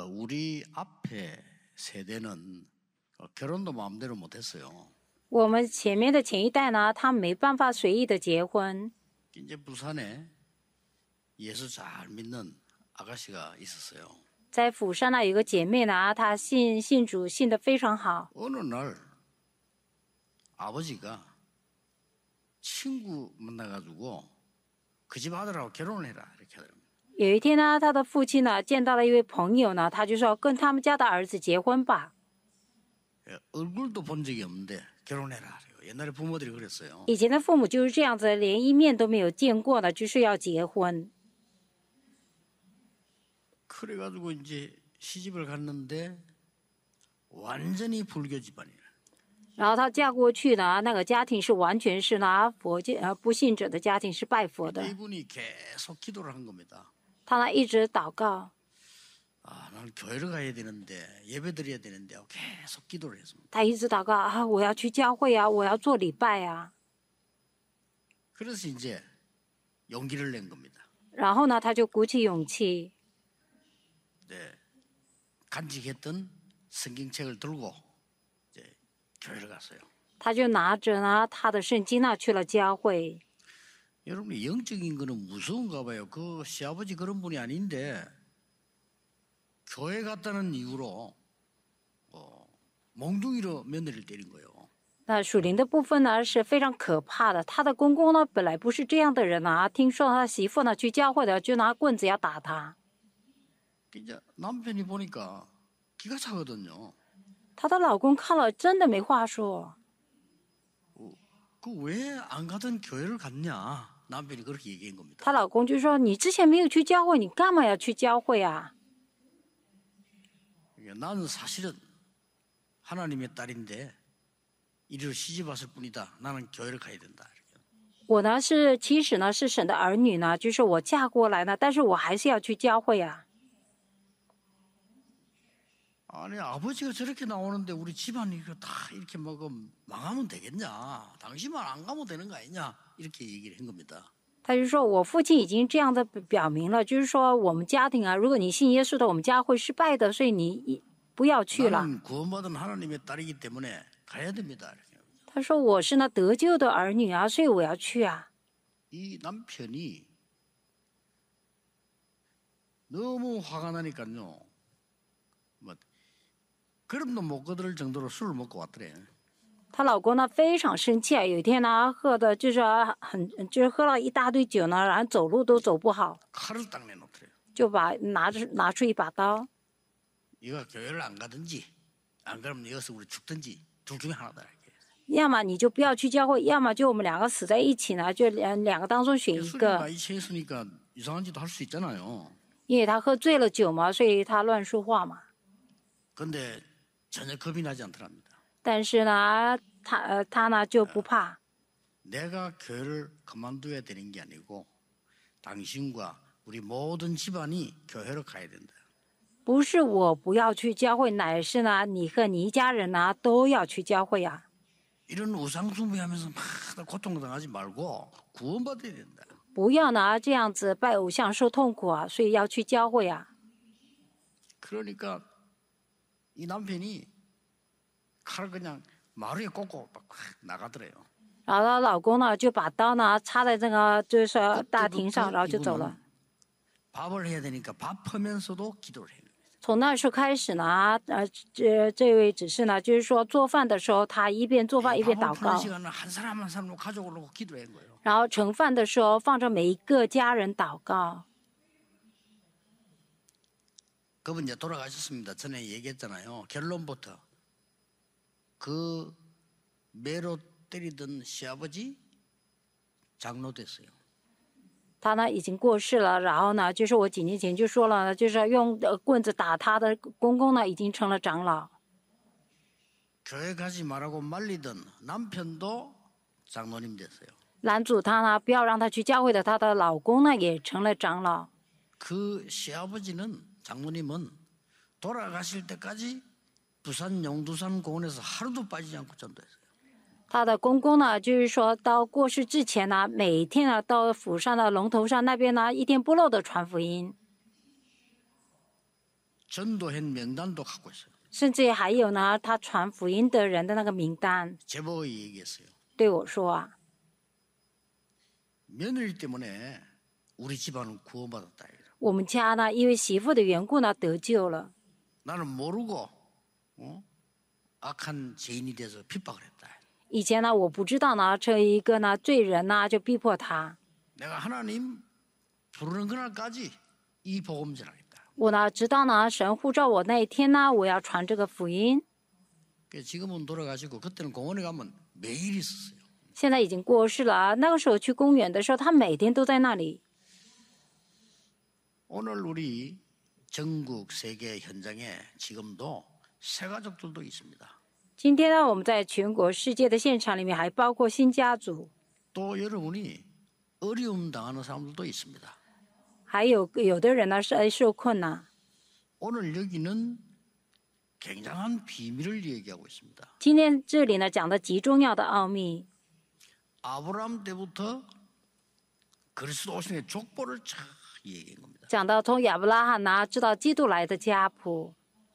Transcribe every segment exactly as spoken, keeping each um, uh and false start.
우리 앞에 세대는 결혼도 마음대로 못했어요. 我们前面的前一代呢，他没办法随意的结婚。 이제 부산에 예수 잘 믿는 아가씨가 있었어요. 在釜山呢，有个姐妹呢，她信信主，信得非常好。 어느 날 아버지가 친구 만나가지고 그 집 아들하고 결혼을 해라 이렇게 하더라고요. 有一天呢，她的父亲呢见到了一位朋友呢，他就说跟他们家的儿子结婚吧。 얼굴도 본 적이 없는데 결혼해라. 옛날에 부모들이 그랬어요. 以前的父母就是这样子，连一面都没有见过呢，就是要结婚。 그래가지고 이제 시집을 갔는데 완전히 불교 집안이에요. 然后她嫁过去呢，那个家庭是完全是呢佛教呃不信者的家庭，是拜佛的。 이분이 계속 기도를 한 겁니다. 她呢一直祷告。 아, 나는 교회를 가야 되는데 예배 드려야 되는데 계속 기도를 했습니다. 她一直祷告啊，我要去教会啊，我要做礼拜啊。 그래서 이제 용기를 낸 겁니다. 然后呢，她就鼓起勇气， 네, 간직했던 성경책을 들고 이제 교회를 갔어요. 她就拿着呢她的圣经呢去了教会。 여러분 영적인 거는 무서운가 봐요. 그 시아버지 그런 분이 아닌데 교회 갔다는 이유로 어, 몽둥이로 며느리를 때린 거예요. 那属灵的部分呢是非常可怕的。她的公公呢本来不是这样的人啊，听说他媳妇呢去教会的，就拿棍子要打他。 이제 남편이 보니까 기가 차거든요. 她的老公看了真的没话说。 그 왜 안 가던 교회를 갔냐? 남편이 그렇게 얘기한 겁니다. 她老公就说：“你之前没有去教会，你干嘛要去教会啊？ 나는 사실은 하나님의 딸인데 이리로 시집 왔을 뿐이다. 나는 교회를 가야 된다. 我呢是其实呢是神的儿女呢，就是我嫁过来呢，但是我还是要去教会啊。 아니 아버지가 저렇게 나오는데 우리 집안이 이거 다 이렇게 막 망하면 되겠냐? 당신만 안 가면 되는 거 아니냐? 이렇게 얘기를 한 겁니다. 他就说我父亲已经这样的表明了，就是说我们家庭啊，如果你信耶稣的，我们家会失败的，所以你不要去了。 나는 구원받은 하나님의 딸이기 때문에 가야 됩니다. 他说我是那得救的儿女啊，所以我要去啊。 이 남편이 너무 화가 나니까요. 뭐 그럼도 못 거들 정도로 술을 먹고 왔더래. 她老公呢非常生气啊，有一天呢喝的就是很就是喝了一大堆酒呢，然后走路都走不好， 칼을 딱 내놓더래요. 就把拿着拿出一把刀。 네가 교회를 안 가든지 안 그러면 여기서 우리 죽든지 둘 중에 하나다. 要么你就不要去教会，要么就我们两个死在一起呢，就两两个当中选一 술이 个。 많이 취했으니까 이상한 짓도 할 수 있잖아요. 因为他喝醉了酒嘛，所以他乱说话嘛。 근데 전혀 겁이 나지 않더랍니다. 但是呢，他呃他呢就不怕。 내가 교회를 그만둬야 되는 게 아니고 당신과 우리 모든 집안이 교회로 가야 된다. 不是我不要去教会，乃是呢你和你一家人呢都要去教会啊。 이런 우상숭배하면서 막 고통당하지 말고 구원받아야 된다. 不要呢这样子拜偶像受痛苦啊，所以要去教会啊。 그러니까 이 남편이 칼을 그냥 마루에 꽂고 막 나가더래요. 然后她老公呢就把刀呢插在这个就是说大厅上，然后就走了。 밥을 해야 되니까 밥하면서도 기도를 해요. 从那时候开始呢，呃，这这位只是呢，就是说做饭的时候，他一边做饭一边 밥을 祷 푸는 告， 시간은 한 사람 한 사람으로 가족을 놓고 기도한 거예요. 然后盛饭的时候放着每一个家人祷告。 그분 이제 돌아가셨습니다. 전에 얘기했잖아요. 결론부터 그 매로 때리던 시아버지 장로 됐어요. 他呢已经过世了，然后呢，就是我几年前就说了，就是用棍子打他的公公呢，已经成了长老。 교회 가지 말라고 말리던 남편도 장로님 됐어요. 拦阻他呢，不要让他去教会的，他的老公呢也成了长老。 그 시아버지는 장로님은 돌아가실 때까지 부산 용두산 공원에서 하루도 빠지지 않고 전도했어요. 他的公公呢，就是说到过世之前呢，每天呢到府上的龙头山那边呢，一天不漏的传福音。 전도한 명단도 갖고 있어요. 甚至还有呢，他传福音的人的那个名单， 제보에 얘기했어요. 对我说啊， 며느리 때문에 우리 집안은 구원받았다. 我们家呢，因为媳妇的缘故呢，得救了。 나는 모르고 어? 악한 죄인이 돼서 핍박을 했다. 以前呢，我不知道呢，这一个呢罪人呢就逼迫他。 내가 하나님 부르는 그날까지 이 복음 전하겠다. 我呢知道呢，神呼召我那一天呢，我要传这个福音。 그래서 지금은 돌아가시고 그때는 공원에 가면 매일 있었어요. 现在已经过世了啊，那个时候去公园的时候，他每天都在那里。 오늘 우리 전국 세계 현장에 지금도 새 가족들도 있습니다. 今天呢，我们在全国世界的现场里面，还包括新家族， 또 여러분이 어려움 당하는 사람들도 있습니다. 还有有的人呢是挨受困难。 오늘 여기는 굉장한 비밀을 얘기하고 있습니다. 今天这里呢讲的极重要的奥秘， 아브라함 때부터 그리스도 오신의 족보를 쫙 얘기한 겁니다. 讲到从亚伯拉罕呢知道基督来的家谱。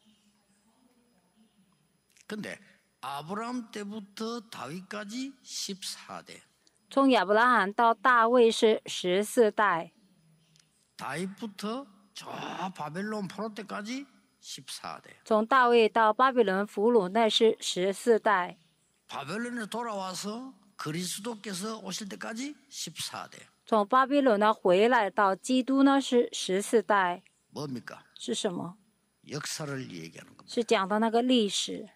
근데 아브라함 때부터 다윗까지 십사 대, 从亚伯拉罕到大卫是十四代， 다윗부터 저 바벨론 포로 때까지 십사 대, 从大卫到巴比伦俘虏那是十四代， 바벨론에 돌아와서 그리스도께서 오실 때까지 십사 대. 从巴比伦呢回来到基督呢是十四代， 뭡니까? 是什么？ 역사를 얘기하는 겁니다. 是讲的那个历史。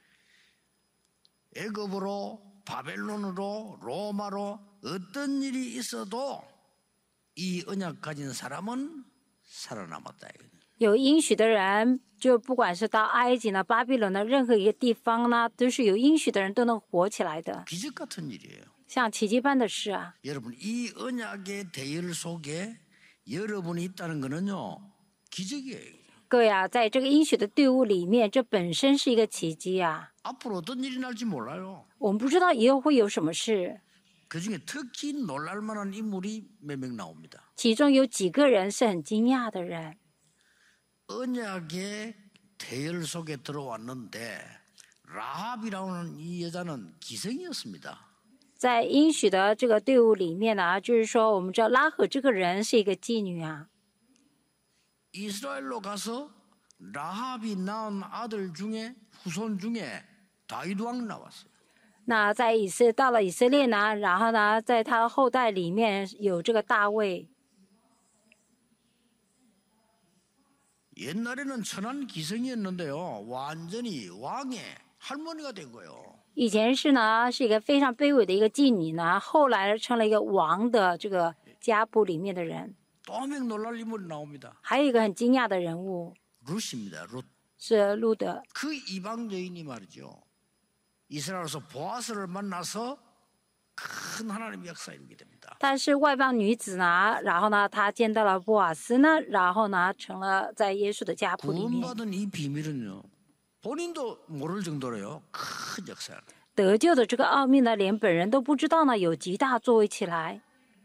애굽으로 바벨론으로 로마로 어떤 일이 있어도 이 언약 가진 사람은 살아남았다. 有应许的人，就不管是到埃及呢、巴比伦的任何一个地方呢，都是有应许的人都能活起来的， 기적 같은 일이에요. 像奇迹般的事啊！ 여러분 이 언약의 대열 속에 여러분이 있다는 거는요 기적이에요. 各位啊，在这个应许的队伍里面，这本身是一个奇迹啊！ 앞으로 어떤 일이 날지 몰라요. 我们不知道以后会有什么事， 그중에 특히 놀랄 만한 인물이 몇 명 나옵니다. 其中有几个人是很惊讶的人。 언약의 대열 속에 들어왔는데 라합이라는 이 여자는 기생이었습니다. 在应许的这个队伍里面呢，就是说，我们知道拉合这个人是一个妓女啊。 이스라엘로 가서 라합이 낳은 아들 중에 후손 중에 다윗 왕 나왔어요. 那在以色到了以色列呢，然后呢，在他后代里面有这个大卫。 옛날에는 천한 기생이었는데요. 완전히 왕의 할머니가 된 거예요. 以前是呢，是一个非常卑微的一个妓女呢，后来成了一个王的这个家谱里面的人。 또 한 명 놀랄 인물이 나옵니다. 还有一个很惊讶的人物 룻입니다. 룻. 是路德， 그 이방 여인이 말이죠. 이스라엘에서 보아스를 만나서 큰 하나님의 역사 이루게 됩니다. 她是外邦女子呢，然后呢，她见到了波瓦斯呢，然后呢，成了在耶稣的家谱里面 구원받은 이 비밀은요. 본인도 모를 정도로요. 큰 역사예요. 得救的这个奥秘呢，连本人都不知道呢，有极大作为起来。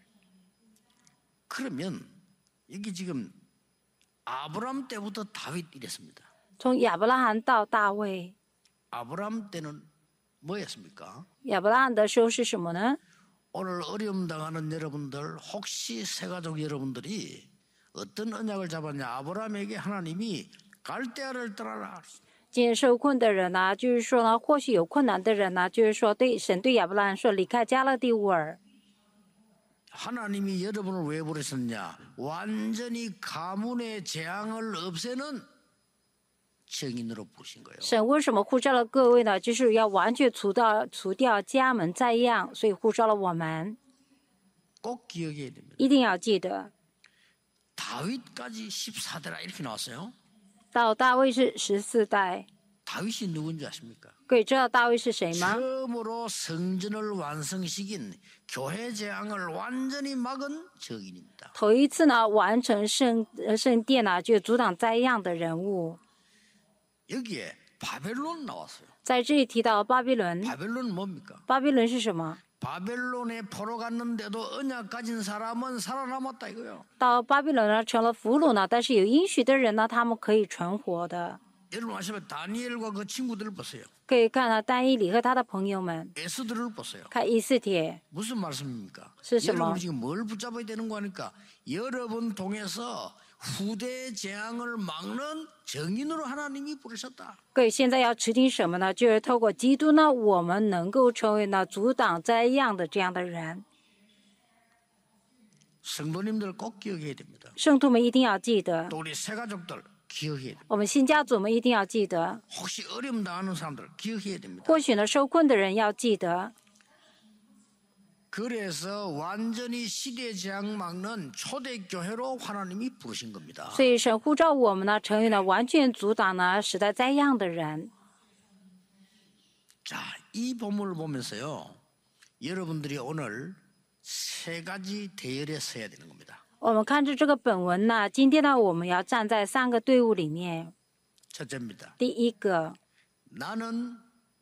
그러면 여기 지금 아브람 때부터 다윗 이랬습니다. 从亚伯拉罕到大卫， 아브람 때는 뭐였습니까? 亚伯拉罕的时候是什么呢？ 오늘 어려움 당하는 여러분들 혹시 새가족 여러분들이 어떤 언약을 잡았냐? 아브람에게 하나님이 갈대아를 떠나라. 今天受困的人呢，就是说呢，或许有困难的人呢，就是说对神对亚伯拉罕说，离开加勒底乌尔。 하나님이 여러분을 왜 부르셨냐? 완전히 가문의 재앙을 없애는 증인으로 부르신 거예요. 神为什么呼召了各位呢？就是要完全除掉除掉家门再样，所以呼召了我们， 꼭 기억해야 됩니다. 一定要记得。 다윗까지 십사 대라 이렇게 나왔어요. 到大卫是十四代， 다윗이 누군지 아십니까? 各位知道大卫是谁吗？ 처음으로 성전을 완성시킨 교회 재앙을 완전히 막은 증인입니다. 头一次呢，完成圣呃圣殿呢，就阻挡灾殃的人物。 여기에 바벨론 나왔어요. 在这里提到巴比伦， 바벨론은 뭡니까? 巴比伦是什么？ 바벨론에 포로 갔는데도 언약 가진 사람은 살아남았다 이거요. 到巴比伦呢成了俘虏呢，但是有应许的人呢，他们可以存活的。 여러분 아시면 다니엘과 그 친구들을 보세요. 可以看到但以理和他的朋友们， 에스더를 보세요. 看以斯帖 무슨 말씀입니까? 是什么 여러분 지금 뭘 붙잡아야 되는 거 하니까 여러분 통해서 후대 재앙을 막는 정인으로 하나님이 부르셨다. 各位现在要持定什么呢？就是透过基督呢，我们能够成为呢阻挡灾殃的这样的人。 성도님들 꼭 기억해야 됩니다. 圣徒们一定要记得， 또 우리 새가족들 기억해야 됩니다. 我们新家族们一定要记得， 혹시 어려움 당하는 사람들 기억해야 됩니다. 或许呢受困的人要记得。 그래서 완전히 시대 재앙 막는 초대교회로 하나님이 부르신 겁니다. 所以神呼召我们呢，成为了完全阻挡呢时代灾殃的人。 자, 이 본문을 보면서요. 여러분들이 오늘 세 가지 대열에 서야 되는 겁니다. 我们看着这个本文呢，今天呢我们要站在三个队伍里面。 첫째입니다. 第一个， 나는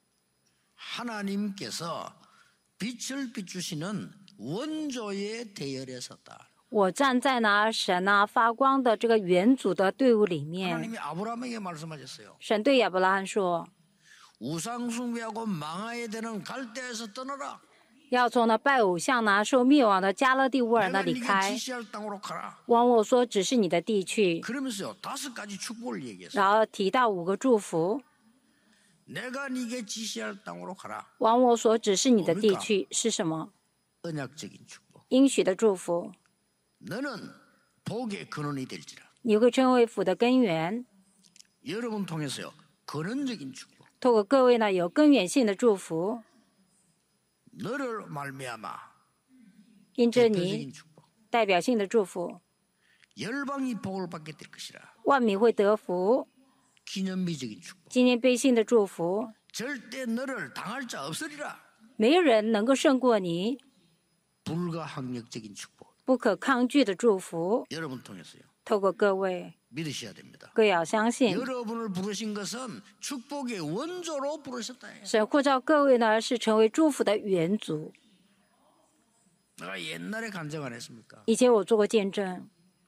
하나님께서 빛을 비추시는 원조의 대열에 섰다. 我站在呢神呢发光的这个元祖的队伍里面。 하나님이 아브라함에게 말씀하셨어요. 神对亚伯拉罕说， 우상 숭배하고 망하게 되는 갈대에서 떠나라. 要从那拜偶像呢受灭亡的加勒第乌尔那 내가 里 네게 开， 지시할 땅으로 가라. 往我所指示你的地去。 그러면서요 다섯 가지 축복을 얘기했어요. 然后提到五个祝福， 내가 네게 지시할 땅으로 가라. 往我所指示你的地去是什么？ 언약적인 축복. 应许的祝福， 너는 복의 근원이 될지라. 你会成为福的根源。 여러분 통해서요 근원적인 축복. 透过各位呢有根源性的祝福， 너를 말미암아 因着你 대표적인 축복. 代表性的祝福， 열방이 복을 받게 될 것이라. 万民会得福。 기념비적인 축복. 纪念碑性的祝福， 절대 너를 당할 자 없으리라. 没有人能够胜过你。 불가항력적인 축복. 不可抗拒的祝福， 여러분 통해서요. 透过各位， 믿으셔야 됩니다. 各位要相信， 여러분을 부르신 것은 축복의 원조로 부르셨다. 해요. 神呼召各位呢是成为祝福的元祖。 내가 옛날에 간증 안 했습니까? 以前我做过见证，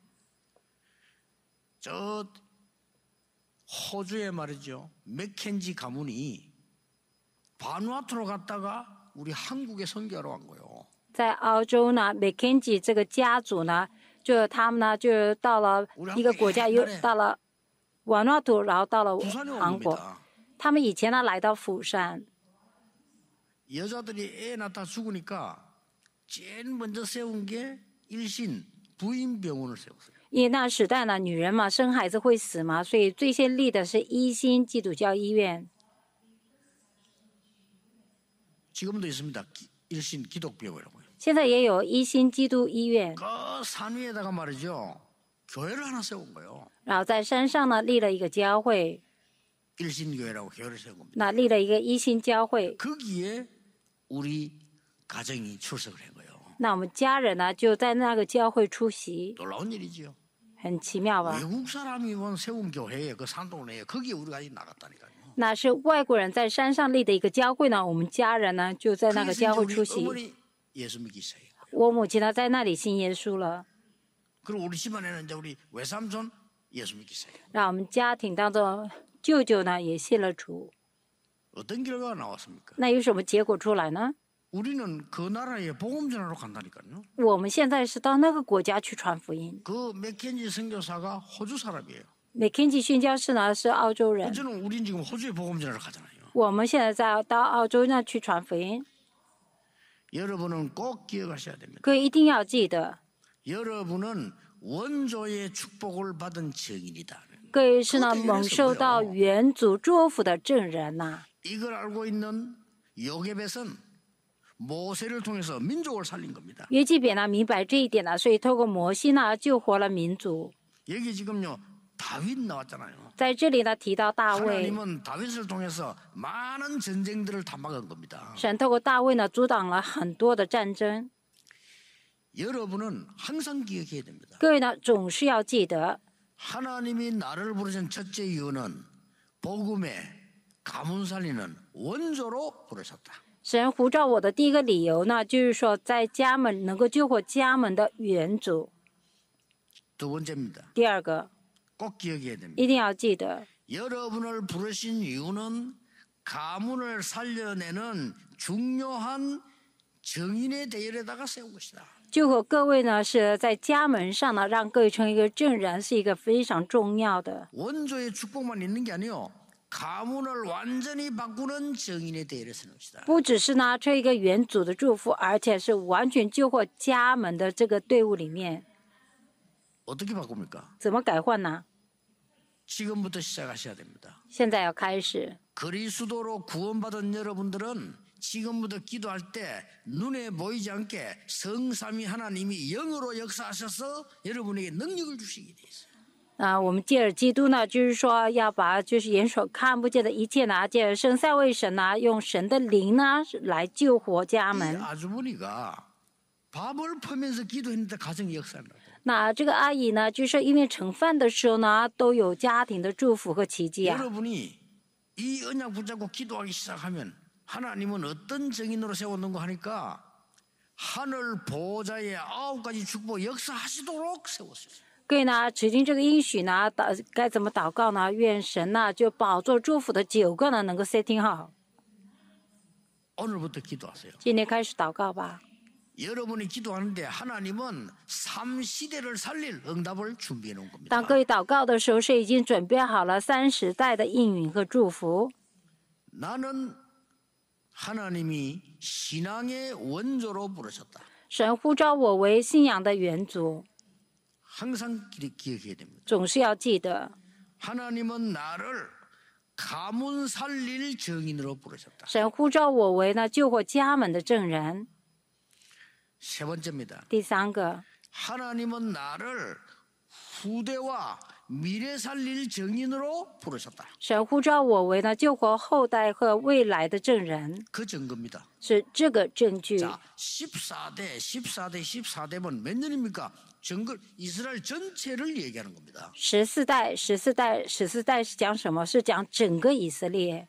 저 호주에 말이죠. 맥켄지 가문이 바누아투로 갔다가 우리 한국에 선교하러 간 거예요. 在澳洲呢 ，Mackenzie 这个家族呢，就他们呢就到了一个国家，又到了瓦努阿图，然后到了 부산에 온 韩国。 겁니다. 他们以前呢来到釜山， 여자들이 애 낳다 죽으니까 제일 먼저 세운 게 일신 부인병원을 세웠어요. 因为那时代呢，女人嘛生孩子会死嘛，所以最先立的是一心基督教医院。 지금도 있습니다. 기- 일신 기독병원이라고요. 现在也有一心基督医院， 그 산 위에다가 말이죠. 교회를 하나 세운 거예요. 然后在山上呢立了一个教会， 일신교회라고 교회를 세운 겁니다. 那立了一个一心教会。 거기에 우리 가정이 출석을 한 거예요. 那我们家人呢就在那个教会出席， 놀라운 일이지요. 很奇妙吧？ 외국 사람이 원 세운 교회에 그 산동네에 거기에 우리가 나갔다니까요. 那是外国人在山上立的一个教会呢，我们家人呢就在那个 그래서 教会 우리 出席。 어머니 예수 믿기 시작해요. 我母亲呢在那里信耶稣了， 그리고 우리 집안에는 이제 우리 외삼촌 예수 믿기 시작해요. 让我们家庭当中舅舅呢也信了主。 어떤 결과가 나왔습니까? 那有什么结果出来呢？ 우리는 그 나라에 복음 전하러 간다니까요. 我们现在是到那个国家去传福音。 그 맥켄지 선교사가 호주 사람이에요. Mackenzie宣教士呢是澳洲人， 호주는 우린 지금 호주에 복음 전하러 가잖아요. 我们现在在到澳洲那去传福音。 여러분은 꼭 기억하셔야 됩니다. 各位一定要记得， 여러분은 원조의 축복을 받은 증인이다. 各位是呢蒙受到元祖祝福的证人呐、 이걸 알고 있는 요게벳은 모세를 통해서 민족을 살린 겁니다. 约基别呢明白这一点呢，所以透过摩西呢救活了民族。 여기 지금요 다윗 나왔잖아요. 在这里呢提到大卫， 하나님은 다윗을 통해서 많은 전쟁들을 다 막은 겁니다. 神透过大卫呢阻挡了很多的战争。 여러분은 항상 기억해야 됩니다. 各位呢总是要记得， 하나님이 나를 부르신 첫째 이유는 복음에 가문 살리는 원조로 부르셨다. 神呼召我的第一个理由呢，就是说在家门能够救活家门的原主。 두 번째입니다. 第二个 꼭 기억해야 됩니다. 一定要记得， 여러분을 부르신 이유는 가문을 살려내는 중요한 정인의 대열에다가 세운 것이다. 救活各位呢是在家门上呢，让各位成为一个证人，是一个非常重要的。 원조의 축복만 있는 게 아니요. 가문을 완전히 바꾸는 정인의 대열에 세는 것이다. 不只是呢这一个原主的祝福，而且是完全救活家门的这个队伍里面， 어떻게 바꿉니까? 怎么改换呢？ 지금부터 시작하셔야 됩니다. 现在要开始。 그리스도로 구원받은 여러분들은 지금부터 기도할 때 눈에 보이지 않게 성삼위 하나님이 영으로 역사하셔서 여러분에게 능력을 주시게 돼 있어요. 啊，我们借着基督呢，就是说要把就是眼所看不见的一切呢，借着生三位神呢，用神的灵呢来救活家 이 门。 아주머니가 밥을 퍼면서 기도했는데 가정이 역사한다. 那这个阿姨呢，就是因为盛饭的时候呢，都有家庭的祝福和奇迹啊。 여러분이 이 언약 붙잡고 기도하기 시작하면 하나님은 어떤 정인으로 세웠는가 하니까 하늘 보좌의 아홉 가지 축복 역사하시도록 세웠어요. 各位呢，指定这个应许呢，祷该怎么祷告呢？愿神呢，就宝座祝福的九个呢，能够 setting 好。 오늘부터 기도하세요. 今天开始祷告吧。 여러분이 기도하는데 하나님은 삼 시대를 살릴 응답을 준비해 놓은 겁니다. 当各位祷告的时候，是已经准备好了三时代的应允和祝福。 나는 하나님이 신앙의 원조로 부르셨다. 神呼召我为信仰的元祖， 항상 기- 기억해야 됩니다. 总是要记得， 하나님은 나를 가문 살릴 정인으로 부르셨다. 神呼召我为呢救活家门的证人。 세 번째입니다. 第三个， 하나님은 나를 후대와 미래 살릴 정인으로 부르셨다. 神呼召我为呢救活后代和未来的证人， 그 증거입니다. 是这个证据。 자, 십사 대, 십사 대, 십사 대면 몇 년입니까? 정글 이스라엘 전체를 얘기하는 겁니다. 十四代，十四代，十四代是讲什么？是讲整个以色列。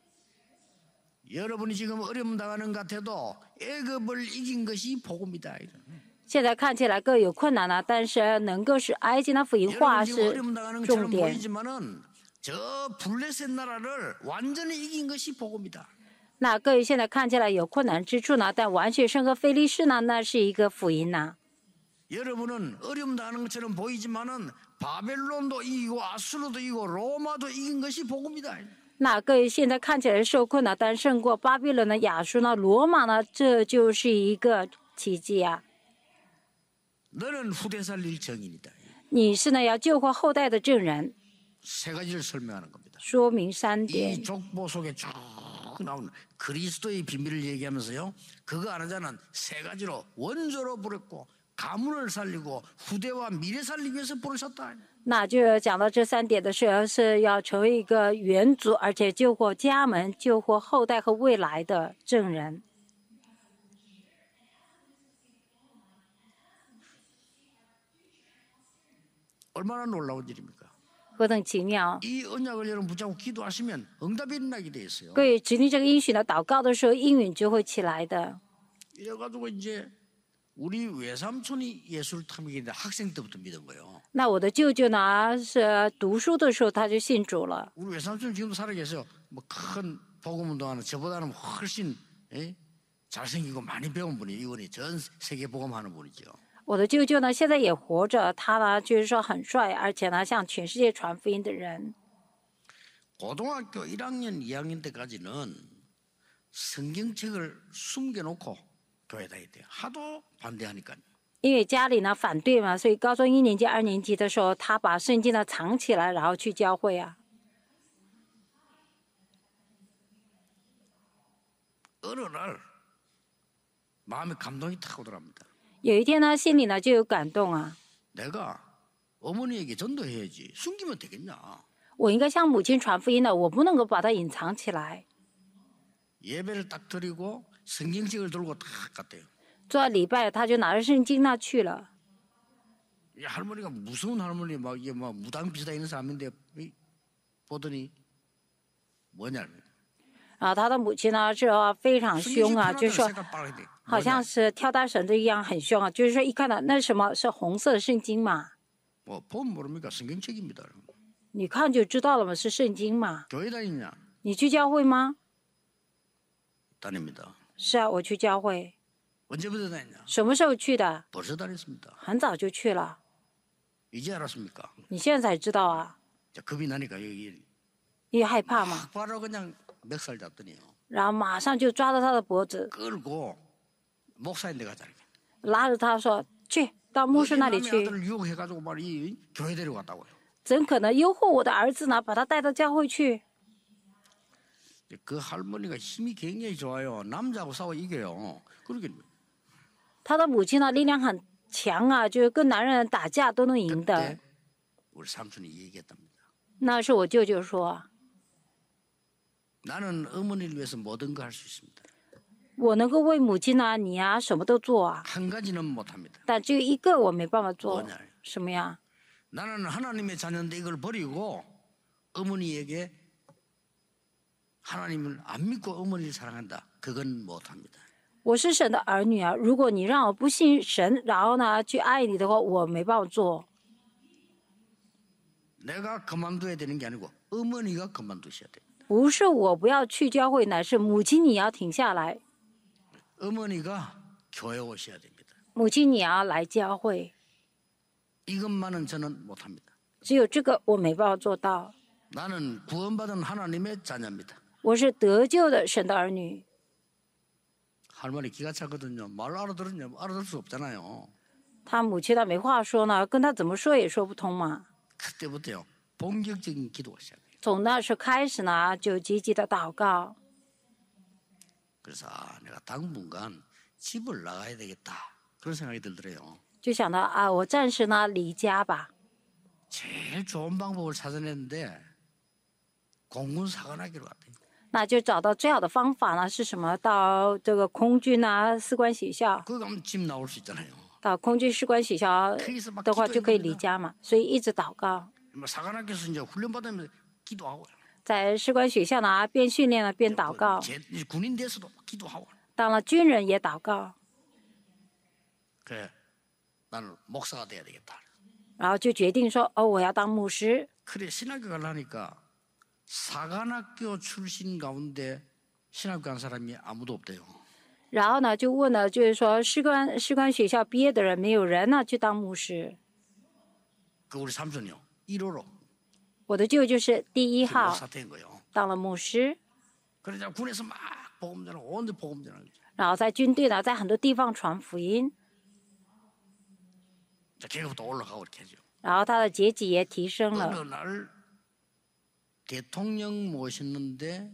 여러분이 지금 어려움 당하는 것 같아도 애굽을 이긴 것이 복음이다. 现在看起来各有困难了，但是能够使埃及的福音化 여러분 지금 是 어려움 당하는 重 것처럼 点。 보이지만은 저 블레셋 나라를 완전히 이긴 것이 복음이다. 那各位现在看起来有困难之处呢，但完全胜过非利士呢，那是一个福音呐。 여러분은 어려움 당하는 것처럼 보이지만은 바벨론도 이기고 아수르도 이기고 로마도 이긴 것이 복음이다. 那各位现在看起来受困难，但胜过巴比伦的亚述呢、罗马呢，这就是一个奇迹啊！ 너는 후대 살릴 정인이다. 你是呢要救活后代的证人， 세 가지를 설명하는 겁니다. 说明三 이 点。 족보 속에 쭉 나오는 그리스도의 비밀을 얘기하면서요. 그거 아는 자는 세 가지로 원조로 부렸고 가문을 살리고 후대와 미래 살리기 위해서 부르셨다. 那就讲到这三点的时候，是要成为一个元祖，而且救活家门、救活后代和未来的证人。 얼마나 놀라운 일입니까? 何等奇妙！ 이 언약을 여러분 붙잡고 기도하시면 응답이 일어나게 돼 있어요. 各位指定这个应许呢，祷告的时候应允就会起来的。 이래가지고 이제 우리 외삼촌이 예수를 탐기는데 학생 때부터 믿은 거예요. 那我的舅舅呢，是读书的时候他就信主了。 우리 외삼촌 지금도 살아계세요. 뭐 큰 복음 운동하는 저보다는 훨씬 예? 잘생기고 많이 배운 분이 이분이 전 세계 복음하는 분이죠. 我的舅舅呢，现在也活着，他呢就是说很帅，而且呢向全世界传福音的人。 고등학교 일 학년, 이 학년 때까지는 성경책을 숨겨놓고 교회 다녀야 돼요. 하도 반대하니까요. 因为家里呢反对嘛，所以高中一年级、二年级的时候，他把圣经呢藏起来，然后去教会啊。 어느 날 마음에 감동이 탁 오더랍니다. 有一天呢，心里呢就有感动啊， 내가 어머니에게 전도해야지. 숨기면 되겠냐. 我应该向母亲传福音的，我不能够把它隐藏起来。 예배를 딱 드리고 성경책을 들고 딱 갔대요. 做礼拜，他就拿着圣经那去了。 이 할머니가 무서운 할머니 막 이게 막 무당 비슷한 있는 사람인데 이- 보더니 뭐냐. 然后他的母亲呢是啊非常 승리식 凶啊，就 편하다는 是说 색깔 빨간색. 好像 뭐냐? 是跳大绳子一样很凶啊，就是说一看到那什么是红色的圣经嘛， 뭐 보면 모릅니까? 성경책입니다. 你看就知道了嘛，是圣经嘛。 교회 다니냐? 你去教会吗？ 다닙니다. 是啊，我去教会。 언제부터 다녔냐? 什么时候去的？ 벌써 다녔습니다. 很早就去了。 이제 알았습니까? 你现在才知道啊？ 자, 겁이 나니까 여기 因为害怕嘛， 바로 그냥 멱살 잡더니요. 然后马上就抓到他的脖子， 끌고 목사인데 가자. 拉着他说去到牧师那里 남의 去， 아들을 유혹해가지고 말이 교회 데려갔다고요. 怎可能诱惑我的儿子呢？把他带到教会去。 그 할머니가 힘이 굉장히 좋아요. 남자하고 싸워 이겨요. 그러게 他的母亲呢力量很强啊，就是跟男人打架都能赢的。 그때 우리 삼촌이 얘기했답니다. 那是我舅舅说， 나는 어머니를 위해서 모든 걸 할 수 있습니다. 我能够为母亲啊你啊什么都做啊， 한 가지는 못합니다. 但只有一个我没办法做， 뭐냐? 什么呀？ 나는 하나님의 자녀인데 이걸 버리고 어머니에게 하나님을 안 믿고 어머니를 사랑한다. 그건 못합니다. 我是神的儿女啊，如果你让我不信神，然后呢去爱你的话，我没办法做。 내가 그만둬야 되는 게 아니고 어머니가 그만두셔야 돼요. 不是我不要去教会，乃是母亲你要停下来， 어머니가 교회 오셔야 됩니다. 母亲你要来教会。 이것만은 저는 못합니다. 只有这个我没办法做到。 나는 구원받은 하나님의 자녀입니다. 我是得救的神的儿女。 할머니 기가 차거든요. 말 알아들었냐? 알아들 수 없잖아요. 他母亲呢没话说呢，跟他怎么说也说不通嘛。 그때부터요. 본격적인 기도가 시작해요. 从那时开始呢，就积极的祷告。 그래서 아, 내가 당분간 집을 나가야 되겠다. 그런 생각이 들더래요. 就想到啊，我暂时呢离家吧。 제일 좋은 방법을 찾아냈는데 공군 사관학교로 갔대요. 那就找到最好的方法呢是什么？到这个空军啊士官学校， 거기 가면 집 나올 수 있잖아요. 到空军士官学校的话就可以离家嘛。所以一直祷告， 뭐 사관학교에서 이제 훈련 받으면 기도하고 在士官学校呢边训练了边祷告， 제, 군인 돼서도 기도하고 当了军人也祷告， 그래 나는 목사가 돼야 되겠다. 然后就决定说哦，我要当牧师。 그래 신학교 가려니까 사관학교 출신 가운데 신학교 간 사람이 아무도 없대요. 然后呢，就问了，就是说士官士官学校毕业的人没有人呢去当牧师。 그 우리 삼촌이요. 일 호로 我的舅就是第一号 목사 된 거요. 当了牧师， 그러자 군에서 막 복음 전하고 온데 복음 전하고. 然后在军队呢，在很多地方传福音， 자, 계급도 올라가고 이렇게 하죠. 然后他的阶级也提升 어느 了。 날 대통령 모셨는데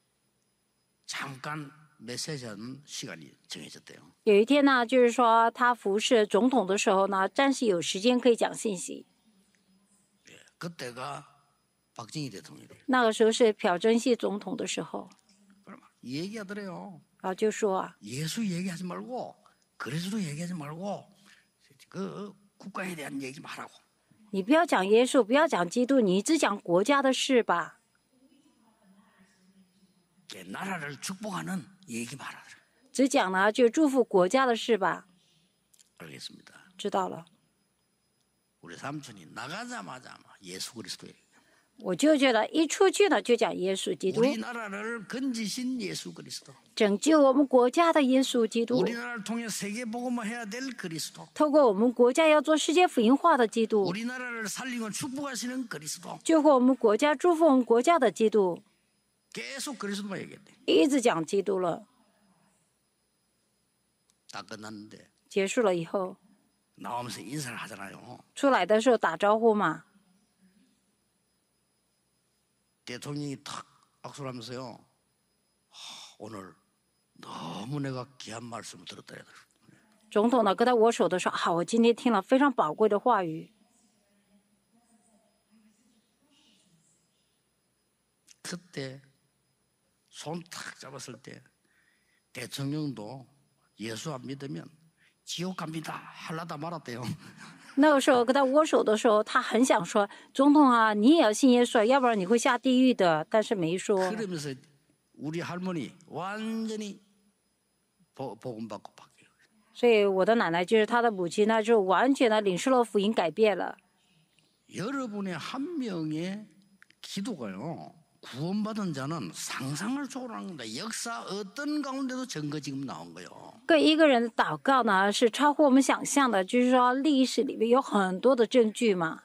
잠깐 메시지하는 시간이 정해졌대요. 有一天呢，就是说他服侍总统的时候呢，暂时有时间可以讲信息。 예, 그때가 박정희 대통령이래요. 那个时候是朴正熙总统的时候， 그럼 얘기하더래요. 然后就说啊， 예수 얘기하지 말고 그리스도 얘기하지 말고 그 국가에 대한 얘기 말하고. 你不要讲耶稣，不要讲基督，你只讲国家的事吧。 나라를 축복하는 얘기 말하라. 只讲呢，就祝福国家的事吧。 알겠습니다. 知道了， 우리 삼촌이 나가자마자 예수 그리스도 얘기. 我就觉得一出去呢就讲耶稣基督， 우리나라를 건지신 예수 그리스도. 拯救我们国家的耶稣基督， 우리나라를 통해 세계 복음화 해야 될 그리스도. 透过我们国家要做世界福音化的基督， 우리나라를 살리고 축복하시는 그리스도. 救活我们国家、祝福我们国家的基督， 계속 그리스도만 얘기했대. 一直讲基督了。 다 끝났는데 结束了以后， 나오면서 인사를 하잖아요. 出来的时候打招呼嘛， 대통령이 탁 악수를 하면서요. 하, 오늘 너무 내가 귀한 말씀을 들었다. 얘들. 总统呢跟他握手的时候，好，我今天听了非常宝贵的话语。 그때 손 탁 잡았을 때 대통령도 예수 안 믿으면 지옥 갑니다. 할라다 말았대요. 那个时候跟他握手的时候，他很想说，总统啊，你也要信耶稣，要不然你会下地狱的，但是没说。 그러면서 우리 할머니 완전히 보- 복음받고 바뀌어요. 所以我的奶奶就是他的母亲呢，就完全的领受了福音，改变了。 여러분의 한 명의 기도가요. 구원받은 자는 상상을 초월하는 겁니다. 역사 어떤 가운데도 증거 지금 나온 거예요. 各一个人的祷告呢，是超乎我们想象的，就是说历史里面有很多的证据嘛。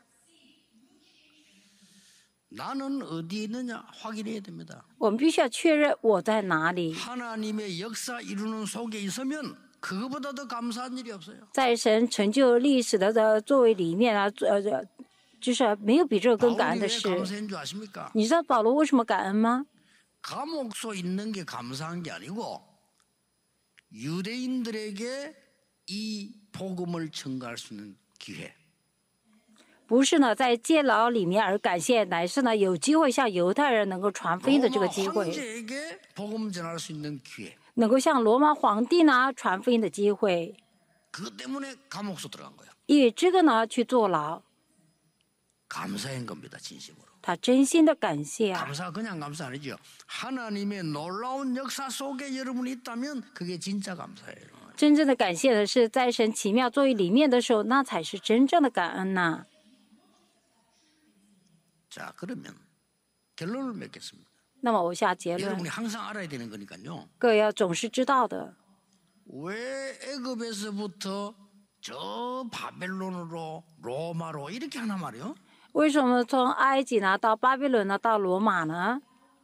나는 어디에 있느냐 확인해야 됩니다. 我们必须要确认我在哪里。 하나님의 역사 이루는 속에 있으면 그거보다 더 감사한 일이 없어요. 在神成就历史的的作为里面啊，呃，呃就是没有比这个更感恩 바울이 的 왜 事。 감사한 줄 아십니까? 你知道保罗为什么感恩吗？ 감옥소 있는 게 감사한 게 아니고 유대인들에게 이 복음을 전가할 수 있는 기회. 不是呢，在监牢里面而感谢，乃是呢有机会向犹太人能够传福音的这 로마 个机会， 황제에게 복음 전할 수 있는 기회. 能够向罗马皇帝呢传福音的机会， 그것 때문에 감옥소 들어간 거예요. 因为这个呢去坐牢， 감사한 겁니다, 진심으로. 他真心的感谢啊。 감사 그냥 감사 아니죠. 하나님의 놀라운 역사 속에 여러분이 있다면 그게 진짜 감사예요. 真正的感谢的是在神奇妙作为里面的时候，那才是真正的感恩呐、 자, 그러면 결론을 맺겠습니다. 那么我下结论， 여러분이 항상 알아야 되는 거니까요. 各位要总是知道的， 왜 애굽에서부터 저 바벨론으로 로마로 이렇게 하나 말이요? 为什么从埃及呢到巴比伦呢到罗马呢？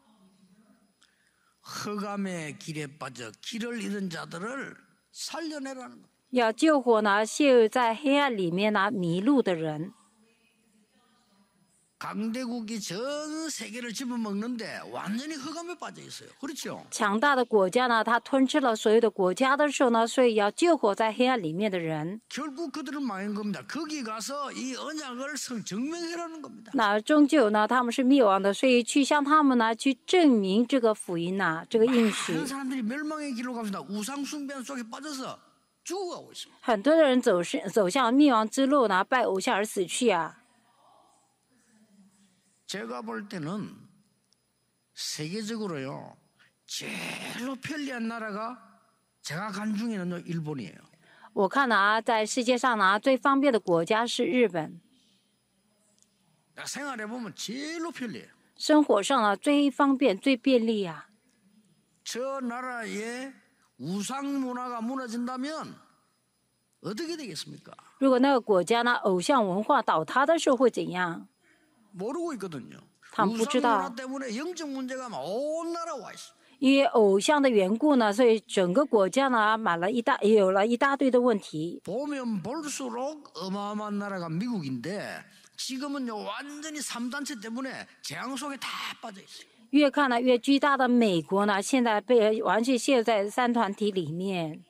흑암의 길에 빠져 길을 잃은 자들을 살려내라는 거. 要救活呢陷入在黑暗里面呢迷路的人。 강대국이 전 세계를 집어먹는데 완전히 흑암에 빠져 있어요. 그렇죠? 强大的国家呢，它吞吃了所有的国家的时候呢，所以要救活在黑暗里面的人。 결국 그들은 망한 겁니다. 거기 가서 이 언약을 성 증명해라는 겁니다. 那终究呢，他们是灭亡的，所以去向他们呢去证明这个福音呐、这个应许。 많은 사람들이 멸망의 길로 갑니다. 우상 숭배 속에 빠져서 죽어가고 있습니다. 很多的人走是走向灭亡之路呢，拜偶像而死去啊。 제가 볼 때는 세계적으로요 제일로 편리한 나라가 제가 간 중에는 일본이에요. 我看啊，在世界上呢，最方便的国家是日本， 생활해 보면 제일로 편리해요. 生活上呢最方便、最便利啊。 저 나라의 우상 문화가 무너진다면 어떻게 되겠습니까? 如果那个国家呢偶像文化倒塌的时候会怎样？ 모르고 있거든요. 他们不知道。 우상 문화 때문에 영적 문제가 온 나라 와 있어. 因为偶像的缘故呢，所以整个国家呢满了一大也有了一大堆的问题。 보면 볼수록 어마어마한 나라가 미국인데 지금은요 완전히 삼단체 때문에 재앙 속에 다 빠져 있어요. 越看呢越巨大的美国呢，现在被完全陷入在三团体里面。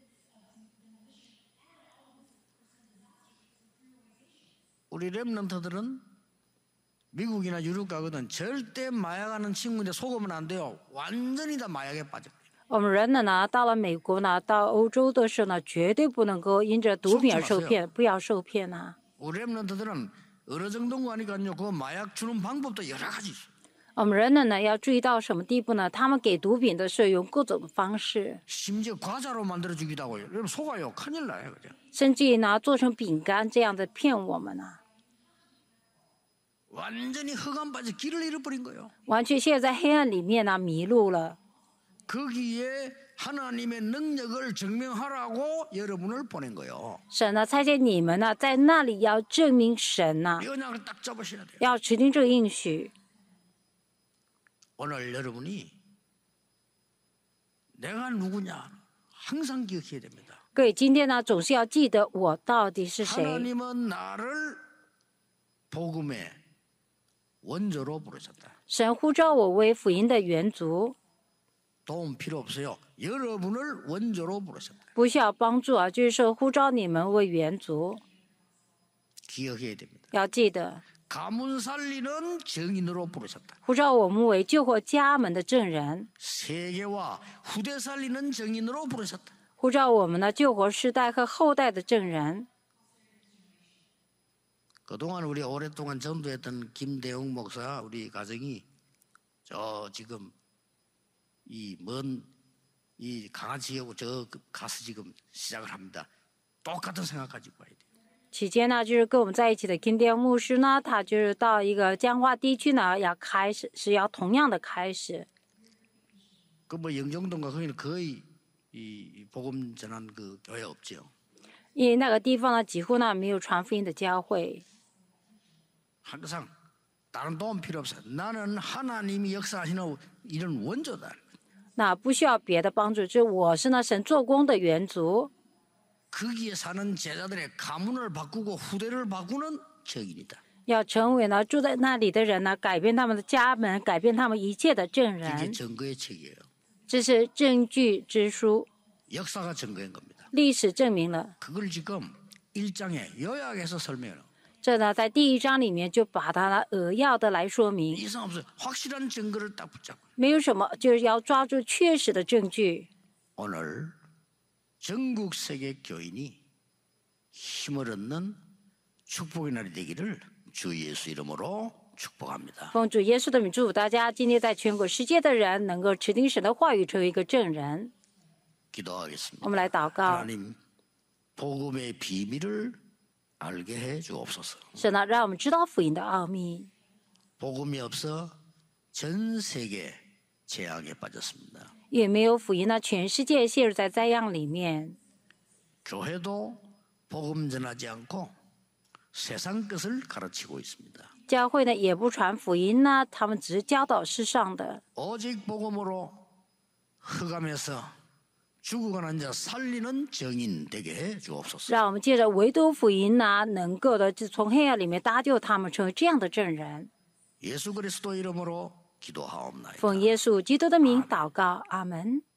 우리 랩런트들은 미국이나 유럽 가거든 절대 마약하는 친구인데 속으면 안 돼요. 완전히 다 마약에 빠져. 我们人呢，到了美国呢，到欧洲的时候呢，绝对不能够因着毒品而受骗，不要受骗呐、 우리 랩런트들은 어느 정도인가 하니까요. 그 마약 주는 방법도 여러 가지 있어요. 我们人呢要注意到什么地步呢？他们给毒品的时候用各种的方式， 심지어 과자로 만들어 주기도 하고요. 여러분 속아요. 큰일 나요. 그죠? 甚至于呢做成饼干这样的骗我们呢、 완전히 흑암 빠져 길을 잃어버린 거예요. 完全陷在黑暗里面呢迷路了。 거기에 하나님의 능력을 증명하라고 여러분을 보낸 거예요. 神呢差遣你们呢在那里要证明神呐、 이 언약을 딱 잡으셔야 돼요. 要持定这个应许。 오늘 여러분이 내가 누구냐 항상 기억해야 됩니다. 各位今天呢总是要记得我到底是谁。 하나님은 나를 복음의 원조로 부르셨다. 神呼召我为福音的元族， 도움 필요 없어요. 여러분을 원조로 부르셨다. 不需要帮助啊，就是说呼召你们为元族， 기억해야 됩니다. 要记得 가문 살리는 정인으로 부르셨다. 呼召我们为救活家门的证人， 세계와 후대 살리는 정인으로 부르셨다. 呼召我们呢救活世代和后代的证人。 그동안 우리 오랫동안 전도했던 김대웅 목사 우리 가정이 저 지금 이 먼 이 강한 지역 저 가서 지금 시작을 합니다. 똑같은 생각 가지고 와야 돼요. 期间呢，就是跟我们在一起的金殿牧师呢，他就是到一个江化地区呢，要开始是要同样的开始。 그 뭐 영종동과 거기는 거의 이 복음 전한 그 교회 없죠. 因为那个地方呢，几乎呢没有传福音的教会。 항상 다른 도움 필요 없어요. 나는 하나님이 역사하시는 이런 원조다. 那不需要别的帮助，就是我是呢神做工的元族。 거기에 사는 제자들의 가문을 바꾸고 후대를 바꾸는 적인이다. 要成为呢住在那里的人呢，改变他们的家门，改变他们一切的证 이게 人。 증거의 책이에요. 这是证据之书， 역사가 증거인 겁니다. 历史证明了。 그걸 지금 일 장에 요약해서 설명해요. 这呢，在第一章里面就把它呢扼要的来说明， 이상 없어요. 확실한 증거를 딱 붙잡고. 没有什么，就是要抓住确实的证据。 오늘 전국 세계 교인이 힘을 얻는 축복의 날이 되기를 주 예수 이름으로 축복합니다. 奉主耶稣的名祝福大家，今天在全国世界的人能够持定神的话语，成为一个证人。 기도하겠습니다. 我们来祷告， 하나님 복음의 비밀을 알게 해 주옵소서. 神呢，让我们知道福音的奥秘。 복음이 없어 전 세계 재앙에 빠졌습니다. 也没有福音呢，全世界陷入在灾殃里面。 교회도 복음 전하지 않고 세상 것을 가르치고 있습니다. 教会呢也不传福音呢，他们只是教导世上的。 오직 복음으로 흑암에서 죽어가는 자 살리는 정인 되게 해 주옵소서. 让我们借着唯独福音呢，能够的就从黑暗里面搭救他们，成为这样的证人。 예수 그리스도 이름으로 기도하옵나이다. 奉耶稣基督的名祷告，阿门。